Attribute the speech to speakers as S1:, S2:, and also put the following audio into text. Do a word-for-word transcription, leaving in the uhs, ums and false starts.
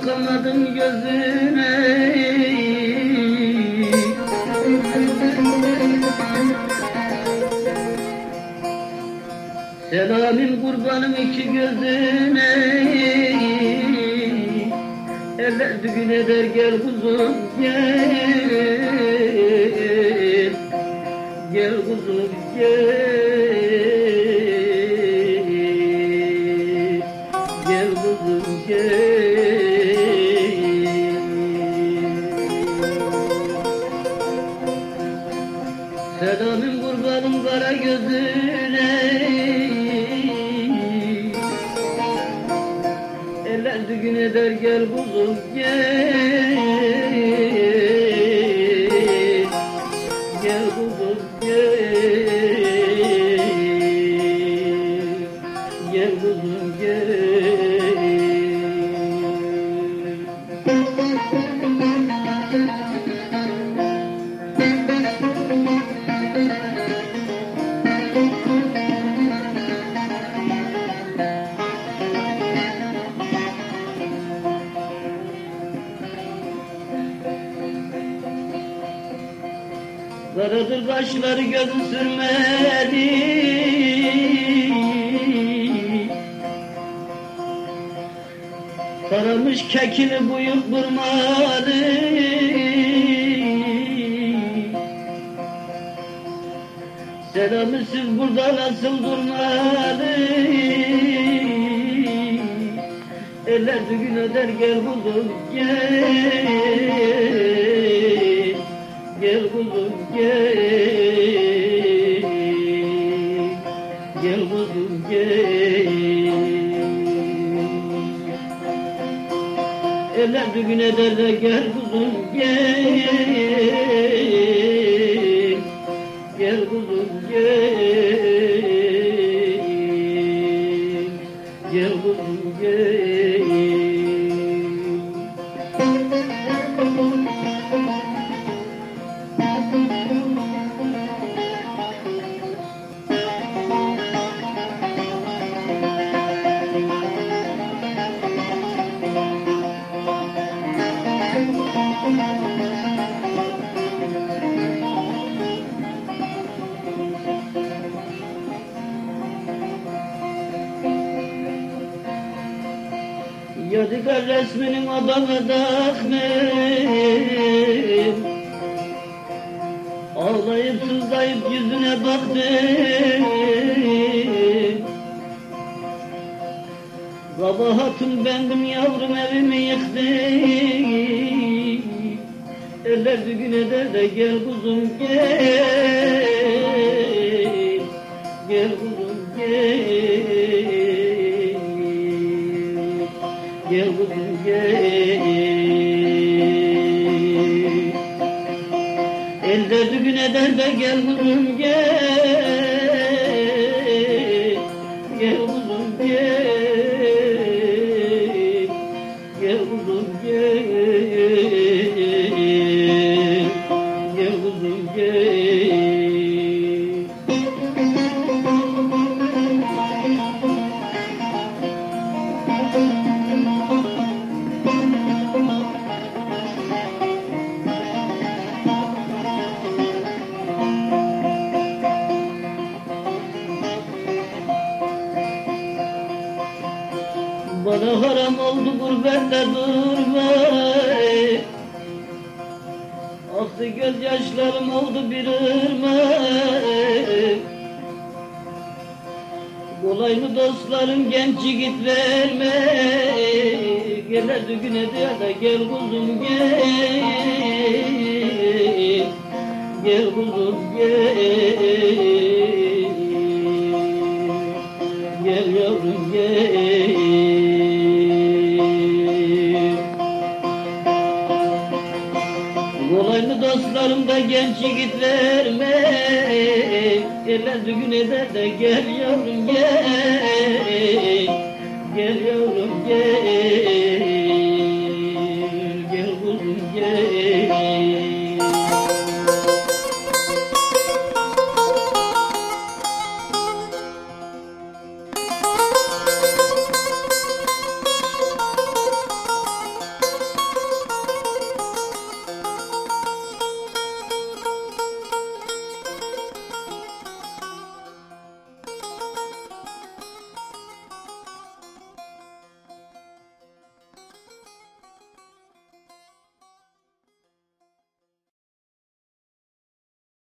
S1: bakamadım gözüne. Selamın kurbanım iki gözüne. Eller düğün eder gel kuzum gel. Gel kuzum gel. Gel kuzum gel. Selamın kurbanım kara gözüne. Eller düğün eder gel kuzum gel. Gel kuzum gel. Gel kuzum gel. Karadır kaşları gözü sürmeli. Karamış kekini buyuk burmalı. Selamı siz burada nasıl durmalı? Eller düğün eder gel kuzum gel. Gel kuzum gel. Gel kuzum gel. Eller düğün eder de gel kuzum gel. Gel kuzum gel. Gel kuzum gel. Yadigar resminin adamı dağım. Ağlayıp sızlayıp yüzüne baktım. Kabahatım bendim yavrum evimi yıktım. Eller düğün eder de gel kuzum gel. Gel kuzum gel. Gel kuzum gel. Elde düğün eder de gel kuzum gel. Gel kuzum gel. Gel kuzum gel. Gel kuzum gel. Bana haram oldu gurbette durmak. Aktı gözyaşlarım oldu bir ırmak. Kolay mı dostlarım genç yiğit vermek. Gel düğün eder de gel kuzum gel. Gel kuzum gel. Gel yavrum gel. Kolay mı dostlarım da genç yiğit vermek. Eller düğün eder de gel yavrum gel.